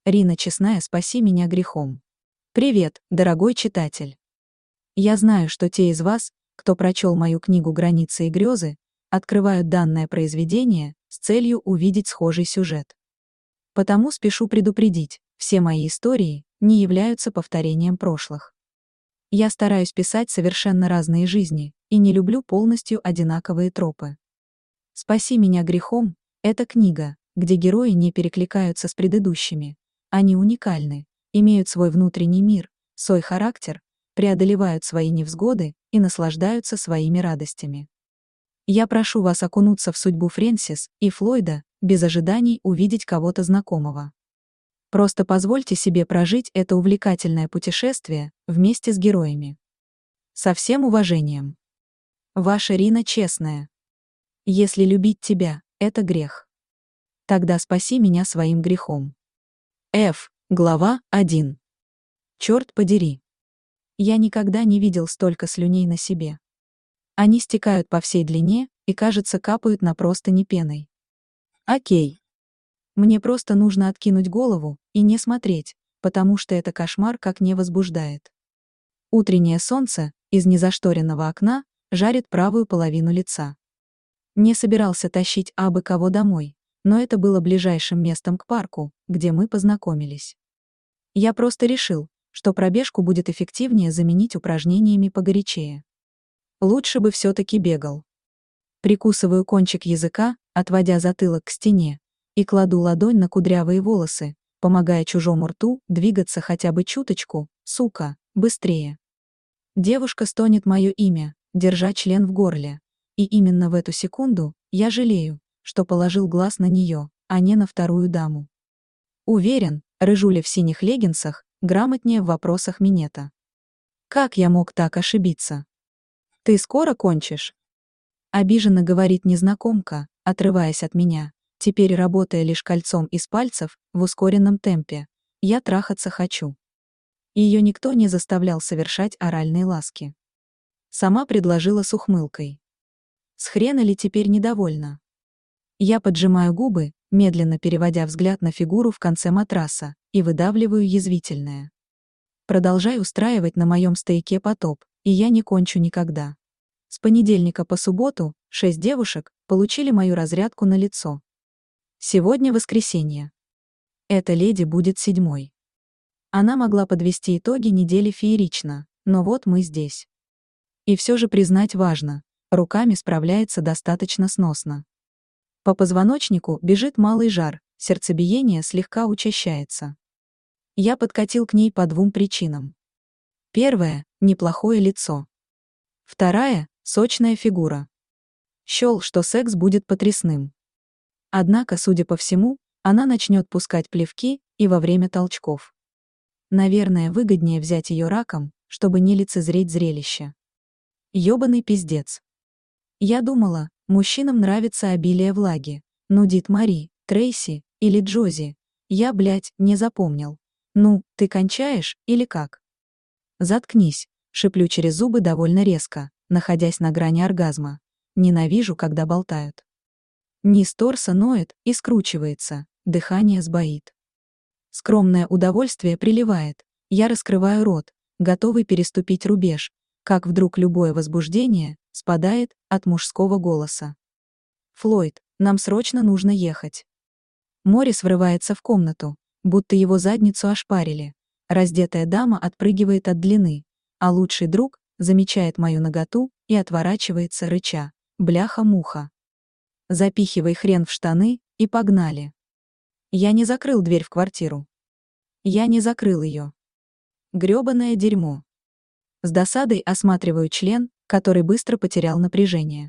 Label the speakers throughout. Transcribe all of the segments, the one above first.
Speaker 1: Рина Честная, спаси меня грехом. Привет, дорогой читатель. Я знаю, что те из вас, кто прочел мою книгу «Границы и грезы», открывают данное произведение с целью увидеть схожий сюжет. Потому спешу предупредить, все мои истории не являются повторением прошлых. Я стараюсь писать совершенно разные жизни и не люблю полностью одинаковые тропы. «Спаси меня грехом» — это книга, где герои не перекликаются с предыдущими. Они уникальны, имеют свой внутренний мир, свой характер, преодолевают свои невзгоды и наслаждаются своими радостями. Я прошу вас окунуться в судьбу Фрэнсис и Флойда, без ожиданий увидеть кого-то знакомого. Просто позвольте себе прожить это увлекательное путешествие вместе с героями. Со всем уважением. Ваша Рина Честная. Если любить тебя — это грех. Тогда спаси меня своим грехом. Глава 1. Черт подери. Я никогда не видел столько слюней на себе. Они стекают по всей длине и, кажется, капают на простыни пеной. Окей. Мне просто нужно откинуть голову и не смотреть, потому что это кошмар как не возбуждает. Утреннее солнце из незашторенного окна жарит правую половину лица. Не собирался тащить абы кого домой, но это было ближайшим местом к парку, где мы познакомились. Я просто решил, что пробежку будет эффективнее заменить упражнениями погорячее. Лучше бы все-таки бегал. Прикусываю кончик языка, отводя затылок к стене, и кладу ладонь на кудрявые волосы, помогая чужому рту двигаться хотя бы чуточку, сука, быстрее. Девушка стонет мое имя, держа член в горле. И именно в эту секунду я жалею, что положил глаз на нее, а не на вторую даму. Уверен, рыжуля в синих леггинсах грамотнее в вопросах минета. Как я мог так ошибиться? Ты скоро кончишь? Обиженно говорит незнакомка, отрываясь от меня, теперь работая лишь кольцом из пальцев в ускоренном темпе. Я трахаться хочу. Ее никто не заставлял совершать оральные ласки. Сама предложила с ухмылкой. С хрена ли теперь недовольна? Я поджимаю губы, медленно переводя взгляд на фигуру в конце матраса, и выдавливаю язвительное. Продолжай устраивать на моем стояке потоп, и я не кончу никогда. С понедельника по субботу 6 девушек получили мою разрядку на лицо. Сегодня воскресенье. Эта леди будет 7-й. Она могла подвести итоги недели феерично, но вот мы здесь. И все же признать важно, руками справляется достаточно сносно. По позвоночнику бежит малый жар, сердцебиение слегка учащается. Я подкатил к ней по 2 причинам. Первая — неплохое лицо. Вторая — сочная фигура. Счёл, что секс будет потрясным. Однако, судя по всему, она начнет пускать плевки и во время толчков. Наверное, выгоднее взять ее раком, чтобы не лицезреть зрелище. Ёбаный пиздец. Я думала, мужчинам нравится обилие влаги. Нудит Мари, Трейси или Джози. Я, не запомнил. Ну, ты кончаешь или как? Заткнись, шиплю через зубы довольно резко, находясь на грани оргазма. Ненавижу, когда болтают. Низ торса ноет и скручивается, дыхание сбоит. Скромное удовольствие приливает. Я раскрываю рот, готовый переступить рубеж, как вдруг любое возбуждение спадает от мужского голоса. «Флойд, нам срочно нужно ехать». Морис врывается в комнату, будто его задницу ошпарили. Раздетая дама отпрыгивает от длины, а лучший друг замечает мою наготу и отворачивается, рыча: «Бляха-муха! Запихивай хрен в штаны и погнали!» Я не закрыл дверь в квартиру. Я не закрыл ее. Грёбаное дерьмо. С досадой осматриваю член, который быстро потерял напряжение.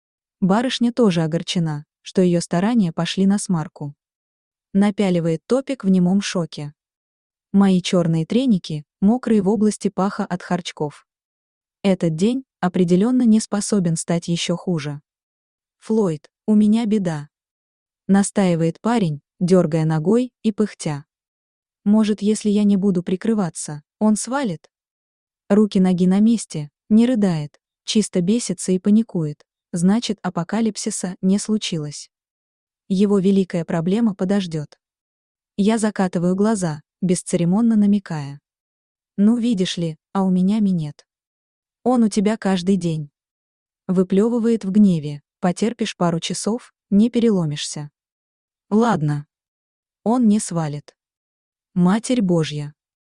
Speaker 1: Барышня тоже огорчена, что ее старания пошли на смарку. Напяливает топик в немом шоке. Мои черные треники, мокрые в области паха от харчков. Этот день определенно не способен стать еще хуже. «Флойд, у меня беда», — настаивает парень, дергая ногой и пыхтя. «Может, если я не буду прикрываться, он свалит?» Руки-ноги на месте, не рыдает, чисто бесится и паникует, значит, апокалипсиса не случилось. Его великая проблема подождет. Я закатываю глаза, бесцеремонно намекая. Ну видишь ли, а у меня минет. Он у тебя каждый день. Выплевывает в гневе, потерпишь пару часов, не переломишься. Ладно. Он не свалит. Матерь Божья.